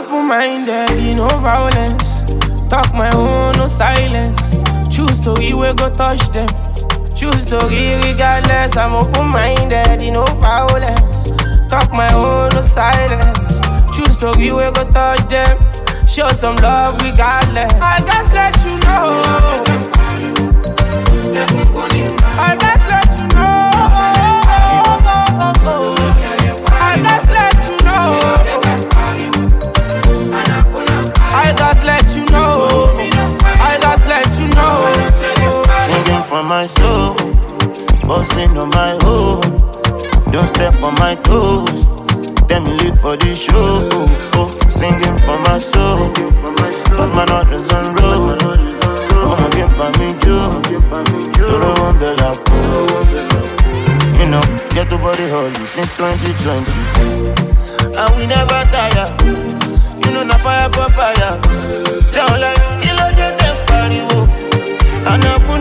open-minded, no violence. Talk my own, no silence. Choose to we go touch them. Choose to regardless. I'm open-minded, no violence. Talk my own, no silence. Choose to we go touch them. Show some love regardless. I just let you know. I just let you know. I just let you know. I just let you know. I just let you know. Singing from my soul, bossing on my own. Don't step on my toes. Tell me live for the show. Singing from my soul, but my heart is on road. I'ma get by me too. Don't want Bella. You know, get the body hustle since 2020. And we never tire. You know, na fire for fire. Down like, you know, they take party. And I